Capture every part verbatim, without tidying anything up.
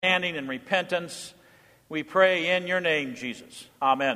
Standing in repentance, we pray in your name, Jesus. Amen.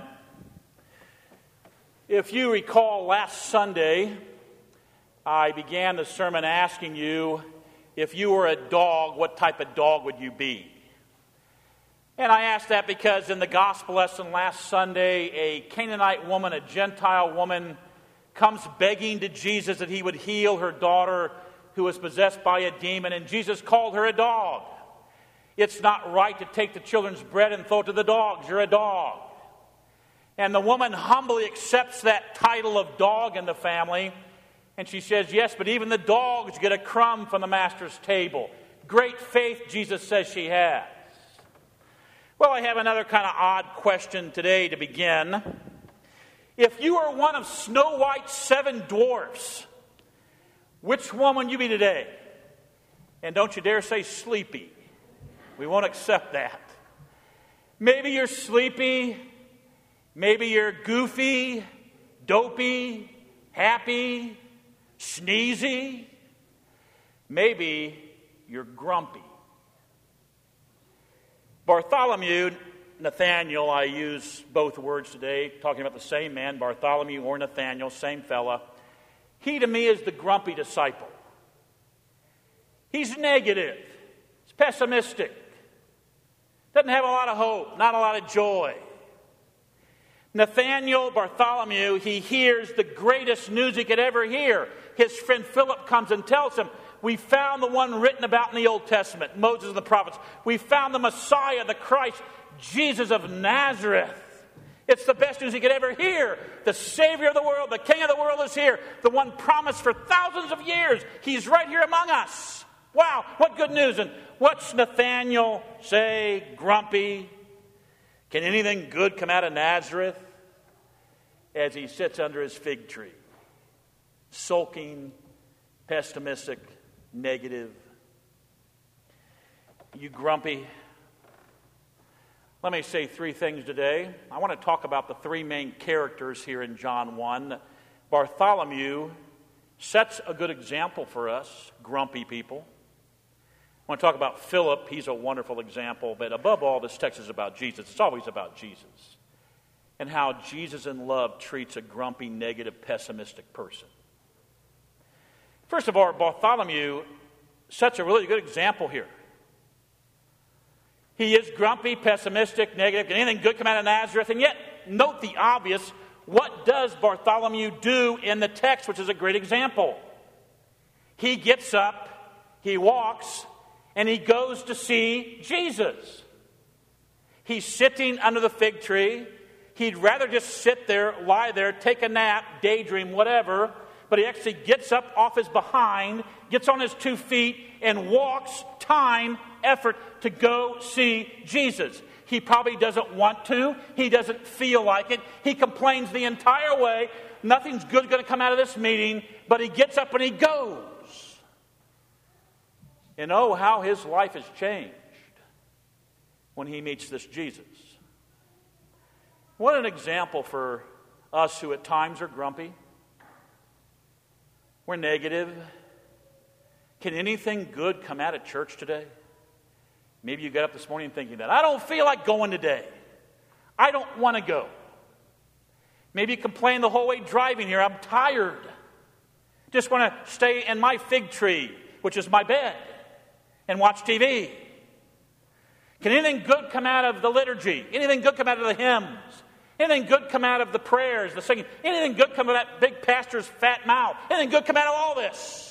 If you recall, last Sunday, I began the sermon asking you, if you were a dog, what type of dog would you be? And I asked that because in the gospel lesson last Sunday, a Canaanite woman, a Gentile woman, comes begging to Jesus that he would heal her daughter who was possessed by a demon, and Jesus called her a dog. It's not right to take the children's bread and throw it to the dogs. You're a dog. And the woman humbly accepts that title of dog in the family. And she says, yes, but even the dogs get a crumb from the master's table. Great faith, Jesus says she has. Well, I have another kind of odd question today to begin. If you were one of Snow White's seven dwarfs, which one would you be today? And don't you dare say sleepy. We won't accept that. Maybe you're sleepy. Maybe you're goofy, dopey, happy, sneezy. Maybe you're grumpy. Bartholomew, Nathaniel, I use both words today, talking about the same man, Bartholomew or Nathaniel, same fella. He to me is the grumpy disciple. He's negative. He's pessimistic. Doesn't have a lot of hope, not a lot of joy. Nathaniel, Bartholomew, he hears the greatest news he could ever hear. His friend Philip comes and tells him, we found the one written about in the Old Testament, Moses and the prophets. We found the Messiah, the Christ, Jesus of Nazareth. It's the best news he could ever hear. The Savior of the world, the King of the world is here. The one promised for thousands of years. He's right here among us. Wow, what good news. And what's Nathaniel say? Grumpy. Can anything good come out of Nazareth? As he sits under his fig tree. Sulking, pessimistic, negative. You grumpy. Let me say three things today. I want to talk about the three main characters here in John one. Bartholomew sets a good example for us, grumpy people. I want to talk about Philip. He's a wonderful example. But above all, this text is about Jesus. It's always about Jesus. And how Jesus in love treats a grumpy, negative, pessimistic person. First of all, Bartholomew sets a really good example here. He is grumpy, pessimistic, negative. Can anything good come out of Nazareth? And yet, note the obvious. What does Bartholomew do in the text, which is a great example? He gets up, he walks, and he goes to see Jesus. He's sitting under the fig tree. He'd rather just sit there, lie there, take a nap, daydream, whatever. But he actually gets up off his behind, gets on his two feet, and walks time, effort to go see Jesus. He probably doesn't want to. He doesn't feel like it. He complains the entire way. Nothing's good going to come out of this meeting. But he gets up and he goes. And oh, how his life has changed when he meets this Jesus. What an example for us who at times are grumpy. We're negative. Can anything good come out of church today? Maybe you got up this morning thinking that. I don't feel like going today. I don't want to go. Maybe you complain the whole way driving here. I'm tired. Just want to stay in my fig tree, which is my bed, and watch T V. Can anything good come out of the liturgy? Anything good come out of the hymns? Anything good come out of the prayers, the singing? Anything good come out of that big pastor's fat mouth? Anything good come out of all this?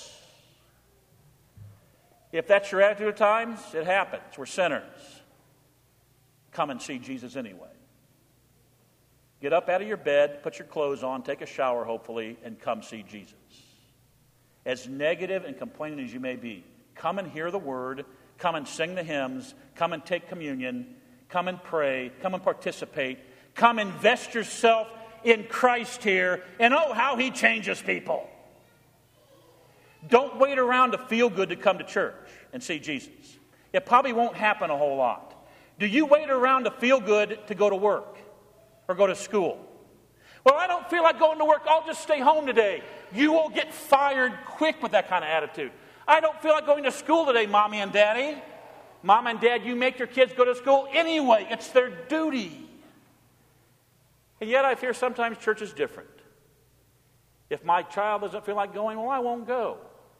If that's your attitude at times, it happens. We're sinners. Come and see Jesus anyway. Get up out of your bed, put your clothes on, take a shower hopefully, and come see Jesus. As negative and complaining as you may be, come and hear the word, come and sing the hymns, come and take communion, come and pray, come and participate, come invest yourself in Christ here, and oh, how he changes people. Don't wait around to feel good to come to church and see Jesus. It probably won't happen a whole lot. Do you wait around to feel good to go to work or go to school? Well, I don't feel like going to work. I'll just stay home today. You will get fired quick with that kind of attitude. I don't feel like going to school today, Mommy and Daddy. Mom and Dad, you make your kids go to school anyway. It's their duty. And yet I fear sometimes church is different. If my child doesn't feel like going, well, I won't go.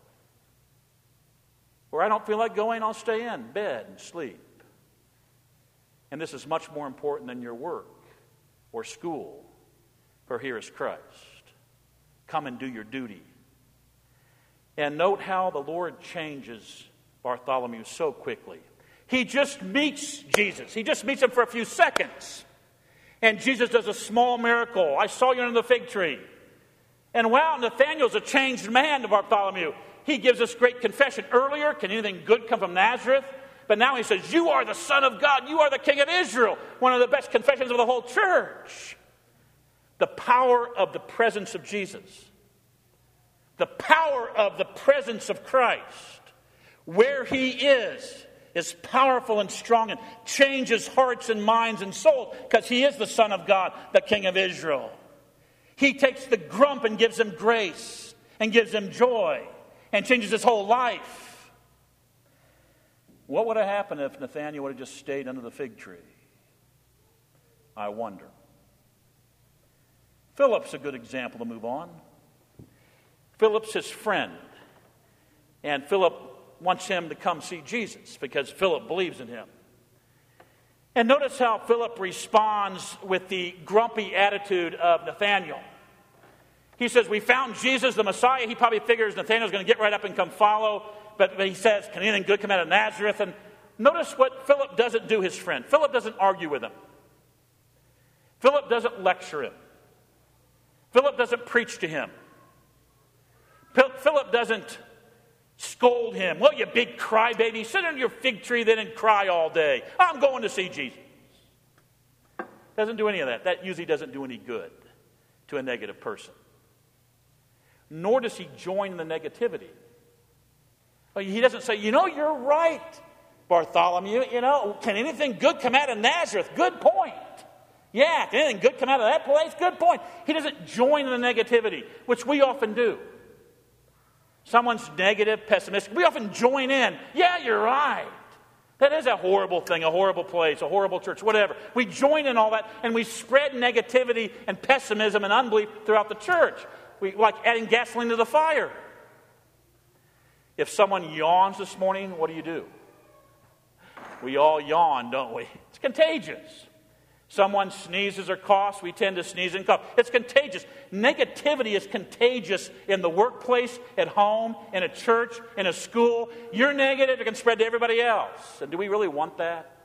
Or I don't feel like going, I'll stay in bed and sleep. And this is much more important than your work or school. For here is Christ. Come and do your duty. And note how the Lord changes Bartholomew so quickly. He just meets Jesus. He just meets him for a few seconds. And Jesus does a small miracle. I saw you under the fig tree. And wow, Nathanael's a changed man to Bartholomew. He gives us great confession. Earlier, can anything good come from Nazareth? But now he says, you are the Son of God. You are the King of Israel. One of the best confessions of the whole church. The power of the presence of Jesus. The power of the presence of Christ. Where he is, is powerful and strong and changes hearts and minds and souls because he is the Son of God, the King of Israel. He takes the grump and gives him grace and gives him joy and changes his whole life. What would have happened if Nathanael would have just stayed under the fig tree? I wonder. Philip's a good example to move on. Philip's his friend. And Philip wants him to come see Jesus because Philip believes in him. And notice how Philip responds with the grumpy attitude of Nathanael. He says, we found Jesus, the Messiah. He probably figures Nathanael's going to get right up and come follow. But, but he says, can anything good come out of Nazareth? And notice what Philip doesn't do, his friend. Philip doesn't argue with him. Philip doesn't lecture him. Philip doesn't preach to him. Philip doesn't scold him. Well, you big crybaby, sit under your fig tree then and cry all day. I'm going to see Jesus. Doesn't do any of that. That usually doesn't do any good to a negative person. Nor does he join in the negativity. He doesn't say, you know, you're right, Bartholomew. You know, can anything good come out of Nazareth? Good point. Yeah, can anything good come out of that place? Good point. He doesn't join in the negativity, which we often do. Someone's negative, pessimistic. We often join in. Yeah, you're right. That is a horrible thing, a horrible place, a horrible church, whatever. We join in all that, and we spread negativity and pessimism and unbelief throughout the church. We like adding gasoline to the fire. If someone yawns this morning, what do you do? We all yawn, don't we? It's contagious. Someone sneezes or coughs, we tend to sneeze and cough. It's contagious. Negativity is contagious in the workplace, at home, in a church, in a school. You're negative, it can spread to everybody else. And do we really want that?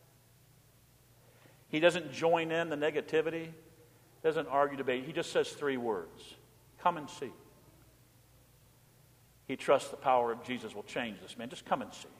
He doesn't join in the negativity, doesn't argue, debate. He just says three words. Come and see. He trusts the power of Jesus will change this man. Just come and see.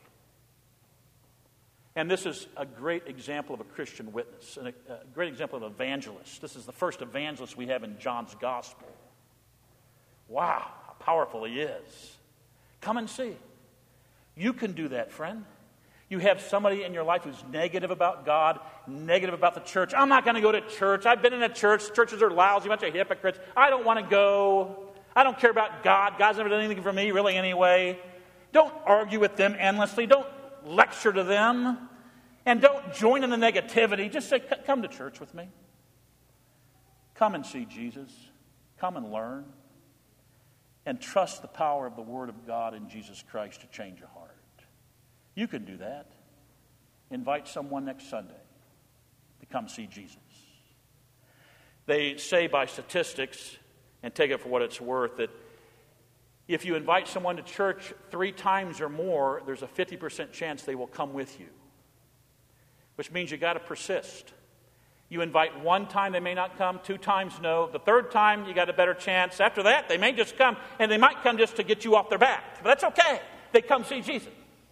And this is a great example of a Christian witness, and a, a great example of an evangelist. This is the first evangelist we have in John's gospel. Wow, how powerful he is. Come and see. You can do that, friend. You have somebody in your life who's negative about God, negative about the church. I'm not going to go to church. I've been in a church. Churches are lousy, a bunch of hypocrites. I don't want to go. I don't care about God. God's never done anything for me, really, anyway. Don't argue with them endlessly. Don't lecture to them. And don't join in the negativity. Just say, come to church with me. Come and see Jesus. Come and learn. And trust the power of the Word of God in Jesus Christ to change your heart. You can do that. Invite someone next Sunday to come see Jesus. They say by statistics, and take it for what it's worth, that if you invite someone to church three times or more, there's a fifty percent chance they will come with you. Which means you got to persist. You invite one time, they may not come. Two times, no. The third time, you got a better chance. After that, they may just come, and they might come just to get you off their back. But that's okay. They come see Jesus.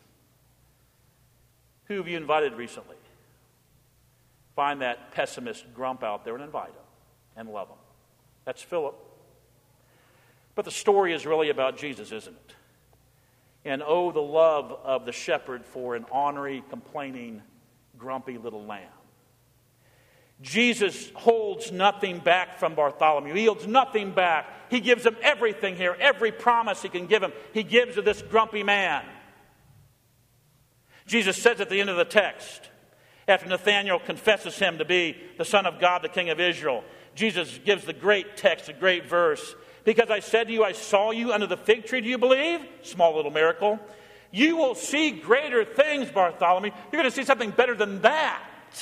Who have you invited recently? Find that pessimist grump out there and invite him and love him. That's Philip. But the story is really about Jesus, isn't it? And oh, the love of the shepherd for an ornery, complaining, grumpy little lamb. Jesus holds nothing back from Bartholomew. He holds nothing back. He gives him everything here, every promise he can give him. He gives to this grumpy man. Jesus says at the end of the text, after Nathanael confesses him to be the Son of God, the King of Israel, Jesus gives the great text, a great verse. Because I said to you, I saw you under the fig tree, do you believe? Small little miracle. You will see greater things, Bartholomew. You're going to see something better than that.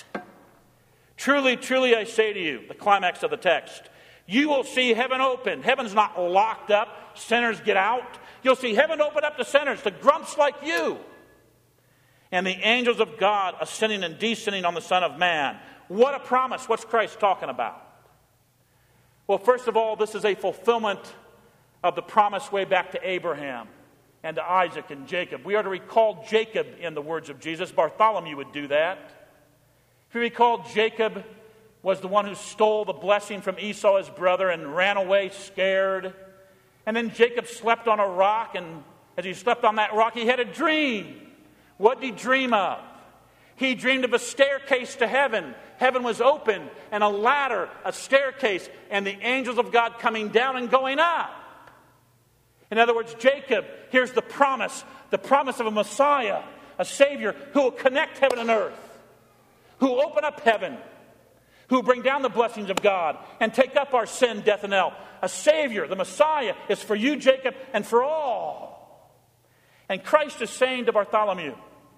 Truly, truly, I say to you, the climax of the text, you will see heaven open. Heaven's not locked up. Sinners get out. You'll see heaven open up to sinners, to grumps like you. And the angels of God ascending and descending on the Son of Man. What a promise. What's Christ talking about? Well, first of all, this is a fulfillment of the promise way back to Abraham and to Isaac and Jacob. We are to recall Jacob in the words of Jesus. Bartholomew would do that. If you recall, Jacob was the one who stole the blessing from Esau, his brother, and ran away scared. And then Jacob slept on a rock, and as he slept on that rock, he had a dream. What did he dream of? He dreamed of a staircase to heaven. Heaven was open, and a ladder, a staircase, and the angels of God coming down and going up. In other words, Jacob, here's the promise, the promise of a Messiah, a Savior who will connect heaven and earth, who will open up heaven, who will bring down the blessings of God and take up our sin, death, and hell. A Savior, the Messiah, is for you, Jacob, and for all. And Christ is saying to Bartholomew,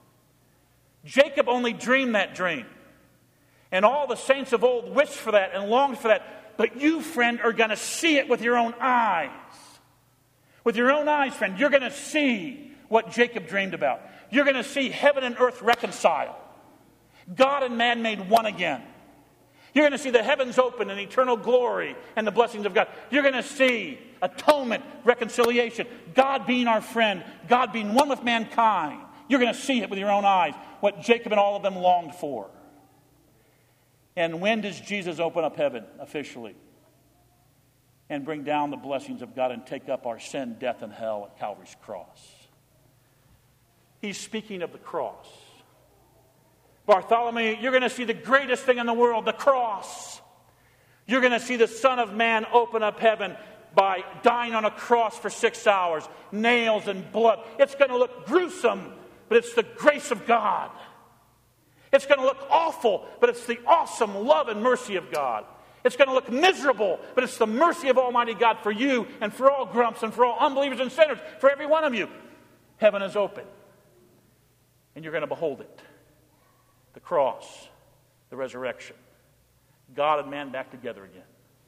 Jacob only dreamed that dream. And all the saints of old wished for that and longed for that. But you, friend, are going to see it with your own eyes. With your own eyes, friend, you're going to see what Jacob dreamed about. You're going to see heaven and earth reconcile. God and man made one again. You're going to see the heavens open in eternal glory and the blessings of God. You're going to see atonement, reconciliation, God being our friend, God being one with mankind. You're going to see it with your own eyes, what Jacob and all of them longed for. And when does Jesus open up heaven officially and bring down the blessings of God and take up our sin, death, and hell at Calvary's cross? He's speaking of the cross. Bartholomew, you're going to see the greatest thing in the world, the cross. You're going to see the Son of Man open up heaven by dying on a cross for six hours, nails and blood. It's going to look gruesome, but it's the grace of God. It's going to look awful, but it's the awesome love and mercy of God. It's going to look miserable, but it's the mercy of Almighty God for you and for all grumps and for all unbelievers and sinners, for every one of you. Heaven is open, and you're going to behold it. The cross, the resurrection, God and man back together again.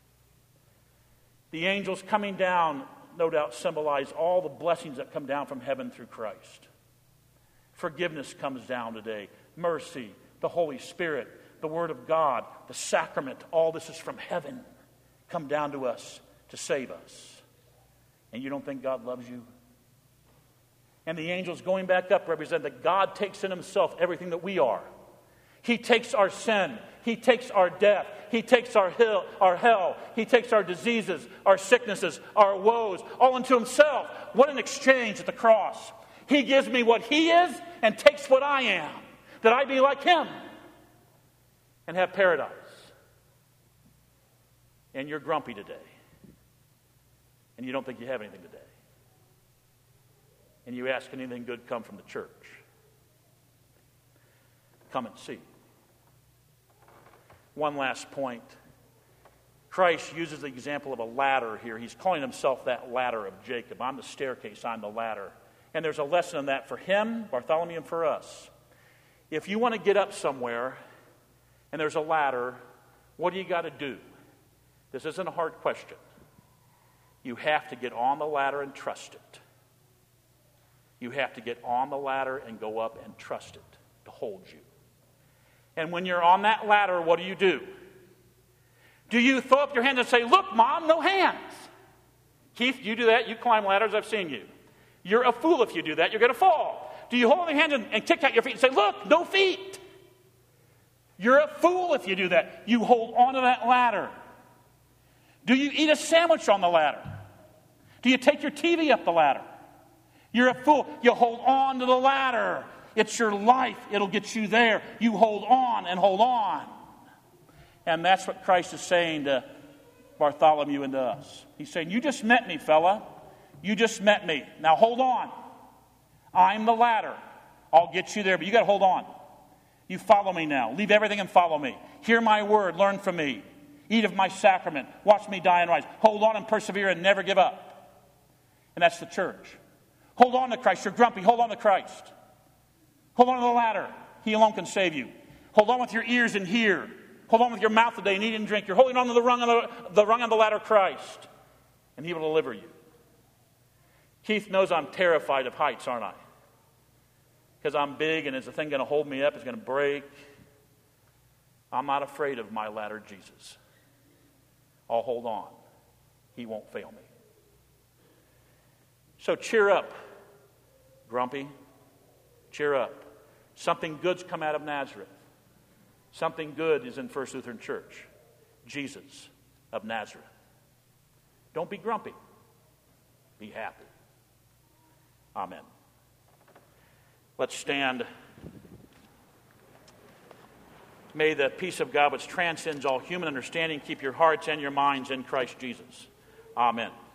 The angels coming down, no doubt, symbolize all the blessings that come down from heaven through Christ. Forgiveness comes down today. Mercy, the Holy Spirit, the Word of God, the sacrament, all this is from heaven, come down to us to save us. And you don't think God loves you? And the angels going back up represent that God takes in himself everything that we are. He takes our sin. He takes our death. He takes our hell, our hell. He takes our diseases, our sicknesses, our woes, all into himself. What an exchange at the cross. He gives me what he is and takes what I am, that I be like him and have paradise. And you're grumpy today. And you don't think you have anything today. And you ask, can anything good come from the church? Come and see. One last point. Christ uses the example of a ladder here. He's calling himself that ladder of Jacob. I'm the staircase, I'm the ladder. And there's a lesson in that for him, Bartholomew, and for us. If you want to get up somewhere and there's a ladder, what do you got to do? This isn't a hard question. You have to get on the ladder and trust it. You have to get on the ladder and go up and trust it to hold you. And when you're on that ladder, what do you do? Do you throw up your hands and say, look, Mom, no hands? Keith, you do that. You climb ladders. I've seen you. You're a fool if you do that. You're going to fall. Do you hold your hands and, and kick out your feet and say, look, no feet? You're a fool if you do that. You hold onto that ladder. Do you eat a sandwich on the ladder? Do you take your T V up the ladder? You're a fool. You hold on to the ladder. It's your life. It'll get you there. You hold on and hold on. And that's what Christ is saying to Bartholomew and to us. He's saying, you just met me, fella. You just met me. Now hold on. I'm the ladder. I'll get you there, but you got to hold on. You follow me now. Leave everything and follow me. Hear my word. Learn from me. Eat of my sacrament. Watch me die and rise. Hold on and persevere and never give up. And that's the church. Hold on to Christ. You're grumpy. Hold on to Christ. Hold on to the ladder. He alone can save you. Hold on with your ears and hear. Hold on with your mouth today and eat and drink. You're holding on to the rung on the, the rung on the ladder, Christ. And he will deliver you. Keith knows I'm terrified of heights, aren't I? Because I'm big, and is the thing going to hold me up? It's going to break. I'm not afraid of my ladder, Jesus. I'll hold on. He won't fail me. So cheer up, grumpy. Cheer up. Something good's come out of Nazareth. Something good is in First Lutheran Church. Jesus of Nazareth. Don't be grumpy. Be happy. Amen. Let's stand. May the peace of God, which transcends all human understanding, keep your hearts and your minds in Christ Jesus. Amen.